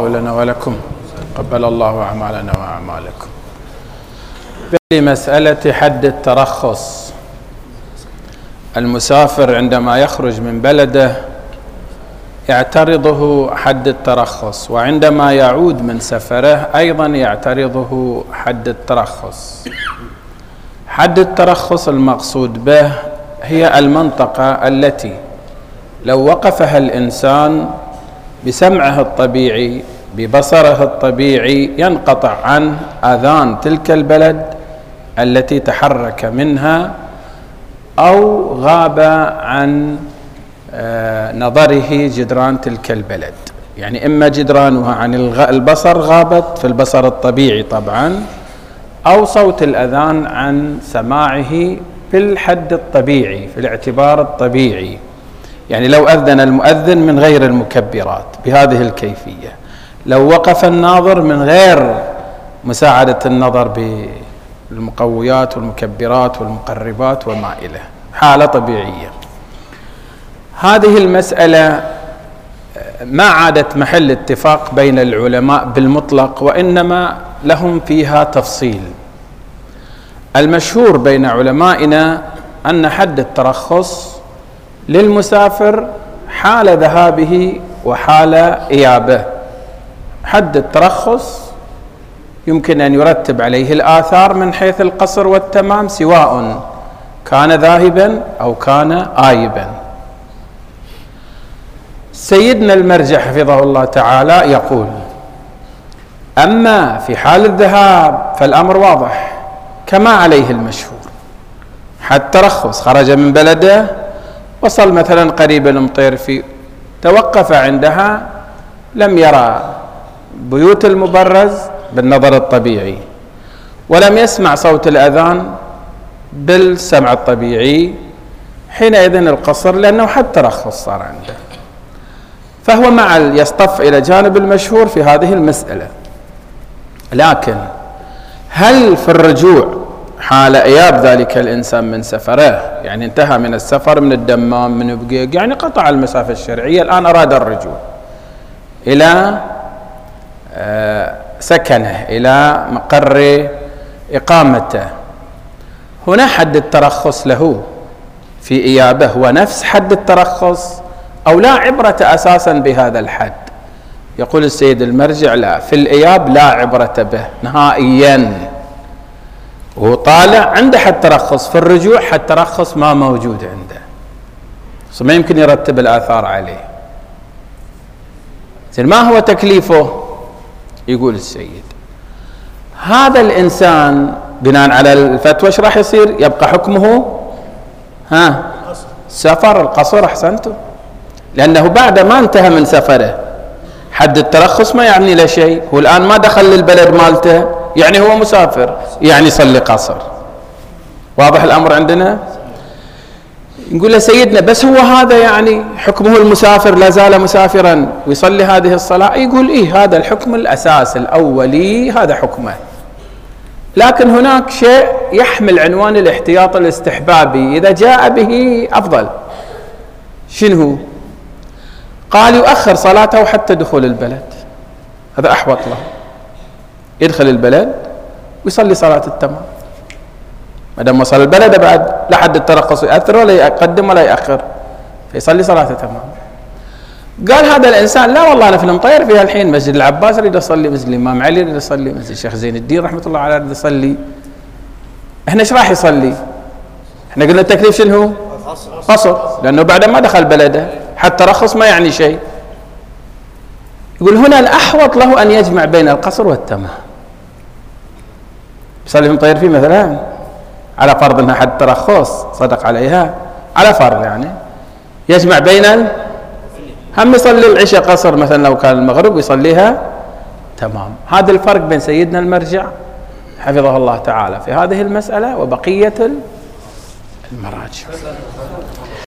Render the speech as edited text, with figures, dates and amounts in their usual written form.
الله لنا ولكم، قبل الله أعمالنا وأعمالكم. بمسألة حد الترخص، المسافر عندما يخرج من بلده يعترضه حد الترخص، وعندما يعود من سفره أيضا يعترضه حد الترخص. حد الترخص المقصود به هي المنطقة التي لو وقفها الإنسان بسمعه الطبيعي ببصره الطبيعي ينقطع عن آذان تلك البلد التي تحرك منها، أو غاب عن نظره جدران تلك البلد. يعني إما جدرانها عن البصر غابت في البصر الطبيعي طبعا، أو صوت الأذان عن سماعه في الحد الطبيعي في الاعتبار الطبيعي. يعني لو أذن المؤذن من غير المكبرات بهذه الكيفية، لو وقف الناظر من غير مساعدة النظر بالمقويات والمكبرات والمقربات وما إليه، حالة طبيعية. هذه المسألة ما عادت محل اتفاق بين العلماء بالمطلق، وإنما لهم فيها تفصيل. المشهور بين علمائنا أن حد الترخص للمسافر حال ذهابه وحال إيابه. حد الترخص يمكن أن يرتب عليه الآثار من حيث القصر والتمام، سواء كان ذاهبا أو كان آيبا. سيدنا المرجع حفظه الله تعالى يقول: أما في حال الذهاب فالأمر واضح كما عليه المشهور، حد ترخص، خرج من بلده وصل مثلا قريب المطيرفي، توقف عندها، لم يرى بيوت المبرز بالنظر الطبيعي، ولم يسمع صوت الأذان بالسمع الطبيعي، حينئذ القصر، لأنه حد ترخص صار عنده. فهو يصطف إلى جانب المشهور في هذه المسألة. لكن هل في الرجوع حال إياب ذلك الإنسان من سفره، يعني انتهى من السفر من الدمام من بقيق، يعني قطع المسافة الشرعية، الآن أراد الرجوع إلى سكنه إلى مقر إقامته، هنا حد الترخص له في إيابه هو نفس حد الترخص أو لا عبرة أساسا بهذا الحد؟ يقول السيد المرجع: لا، في الإياب لا عبرة به نهائيا، وهو طالع عنده حد ترخص، في الرجوع حد ترخص ما موجود عنده، ما يمكن يرتب الآثار عليه. ما هو تكليفه؟ يقول السيد: هذا الإنسان بناء على الفتوى ايش راح يصير؟ يبقى حكمه سفر، القصر. أحسنتم، لأنه بعد ما انتهى من سفره حد الترخص ما يعني له شيء، هو الآن ما دخل للبلد مالته، يعني هو مسافر، يعني يصلي قصر. واضح الأمر عندنا؟ نقول له: سيدنا بس هو هذا يعني حكمه المسافر، لا زال مسافرا ويصلي هذه الصلاة؟ يقول: إيه، هذا الحكم الأساس الأولي، هذا حكمه. لكن هناك شيء يحمل عنوان الاحتياط الاستحبابي، إذا جاء به أفضل. شنو؟ قال: يؤخر صلاته حتى دخول البلد، هذا أحوط له. يدخل البلد ويصلي صلاة التمام، ما دام وصل البلد بعد لا حد الترخص يأثر ولا يقدم ولا يأخر، فيصلي صلاة التمام. قال هذا الإنسان: لا والله أنا في المطير فيها الحين مسجد العباس أريد أصلي، مسجد الإمام علي أريد أصلي، مسجد الشيخ زين الدين رحمة الله عليه أريد أصلي. إحنا إيش راح يصلي؟ إحنا قلنا التكليف شنو هو؟ قصر، لأنه بعد ما دخل بلده حتى ترخص ما يعني شيء. يقول هنا الأحوط له أن يجمع بين القصر والتمام. يصلي في المطير فيه مثلا، على فرض أنها حد ترخص صدق عليها، على فرض يعني يجمع بين هم يصلي العشاء قصر مثلا لو كان المغرب ويصليها تمام. هذا الفرق بين سيدنا المرجع حفظه الله تعالى في هذه المسألة وبقية المراجع.